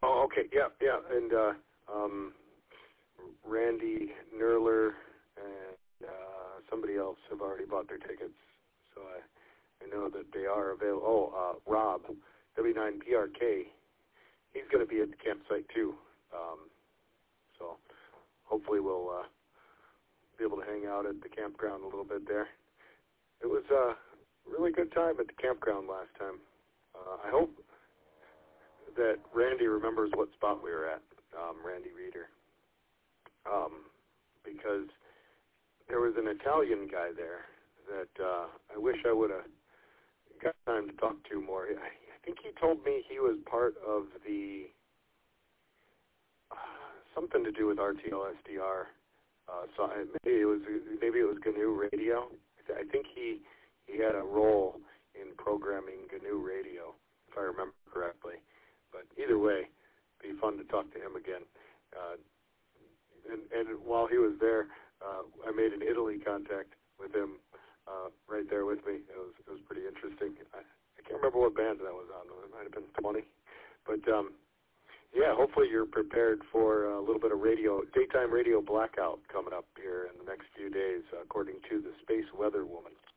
Oh, okay, yeah, yeah, and Randy Nerler and somebody else have already bought their tickets, so I know that they are available. Oh, Rob, W9PRK, he's going to be at the campsite too, so hopefully we'll be able to hang out at the campground a little bit there. It was a really good time at the campground last time. I hope that Randy remembers what spot we were at, Randy Reeder, because there was an Italian guy there that I wish I would have got time to talk to more. I think he told me he was part of the something to do with RTL SDR. So maybe it was GNU Radio. I think he had a role in programming GNU Radio, if I remember correctly. But either way, it'd be fun to talk to him again. And while he was there, I made an Italy contact with him right there with me. It was pretty interesting. I can't remember what band that was on. It might have been 20. But yeah, hopefully you're prepared for a little bit of daytime radio blackout coming up here in the next few days, according to the Space Weather Woman.